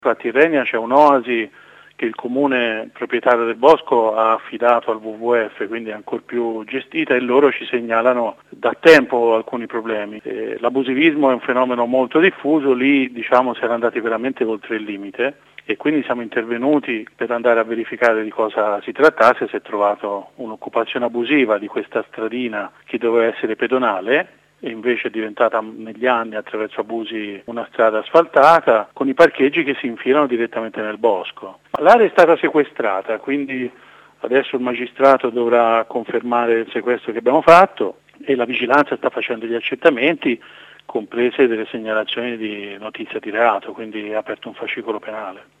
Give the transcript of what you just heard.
A Tirrenia c'è un'oasi che il comune proprietario del bosco ha affidato al WWF, quindi è ancora più gestita, e loro ci segnalano da tempo alcuni problemi. L'abusivismo è un fenomeno molto diffuso, lì si era andati veramente oltre il limite e quindi siamo intervenuti per andare a verificare di cosa si trattasse. Si è trovato un'occupazione abusiva di questa stradina che doveva essere pedonale e invece è diventata negli anni, attraverso abusi, una strada asfaltata con i parcheggi che si infilano direttamente nel bosco. L'area è stata sequestrata, quindi adesso il magistrato dovrà confermare il sequestro che abbiamo fatto e la vigilanza sta facendo gli accertamenti, comprese delle segnalazioni di notizia di reato, quindi è aperto un fascicolo penale.